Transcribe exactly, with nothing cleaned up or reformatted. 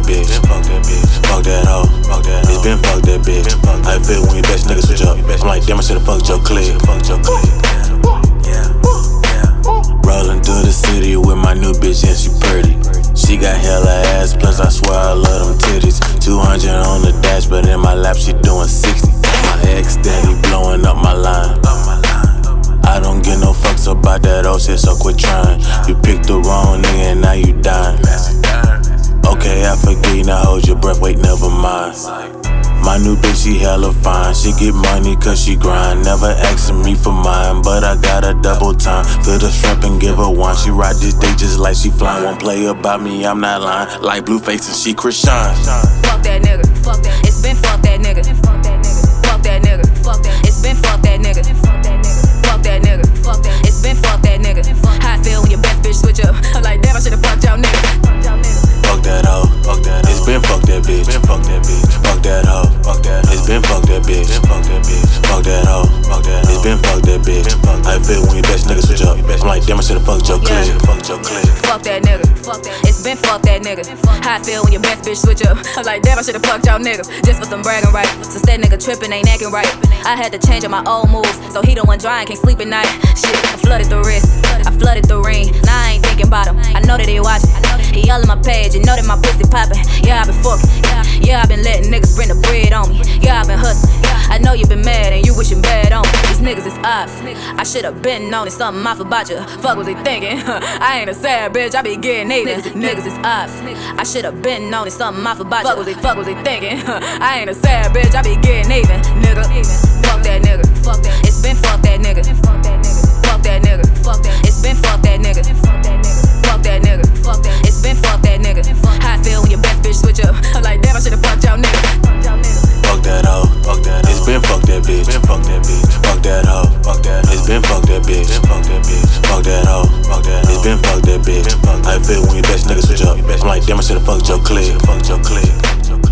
bitch. Fuck that hoe. It's been fuck that bitch. I feel when your best nigga switch up. I'm like, damn, I should've fucked your clique. Rollin' through the city with my new bitch and she pretty. She got hella ass, plus I swear I love them titties. two hundred on the dash, but in my lap she doing sixty. My ex steady blowing up my line. I don't give no fucks about that old shit, so quit trying. You picked the wrong nigga and now you dying. Okay, I forget, now hold your breath, wait, never mind. My new bitch, she hella fine. She get money cause she grind. Never asking me for mine, but I got a double time. Fill the shrimp and give her one. She ride this day just like she flying. Won't play about me, I'm not lying. Like Blueface and she Chris Shine. Fuck that nigga, fuck that. It's been fuck that nigga. Fuck that nigga, fuck that. It's been fuck that nigga. Fuck that nigga, fuck that. It's been fuck that nigga. How I feel when your best bitch switch up. I'm like, damn, I should've fucked y'all nigga. Fuck that hoe. It's been fuck that bitch. Fuck that hoe. It's been fuck that bitch. Fuck that hoe. It's been fuck that bitch. I feel when your best nigga switch up. I'm like, damn, I should've fucked your clique. Fuck that nigga. It's been fuck that nigga. How I feel when your best bitch switch up. I'm like, damn, I should've fucked y'all niggas just for some bragging right. Since that nigga trippin', ain't acting right. I had to change up my old moves, so he the one drying, can't sleep at night. Shit, I flooded the wrist, I flooded the ring. Now I ain't thinking about him. I know that he watchin'. He all in my page, you know that my pussy poppin'. Yeah, I been fucking. Yeah, I been letting niggas bring the bread on me. Yeah, I been hustling. I know you been mad and you wishing bad on me. These niggas is ops. I should've been known it's something off about you. Fuck was he thinking? I ain't a sad bitch, I be getting even. Niggas is ops. I should've been known it's something off about you. Fuck was he, fuck was he thinking? I ain't a sad bitch, I be getting even. Nigga, fuck that nigga. It's been fuck that nigga. Fuck that nigga. It's been fuck that nigga. Fuck that nigga. It's been fuck that nigga. How I feel when your best bitch switch up. I'm like, damn, I should've fucked y'all nigga. Fuck that hoe. It's been fuck that bitch. Fuck that hoe. It's been fuck that bitch. Fuck that hoe. It's been fuck that bitch. I feel when your best nigga switch up. I'm like, damn, I should've fucked your clique.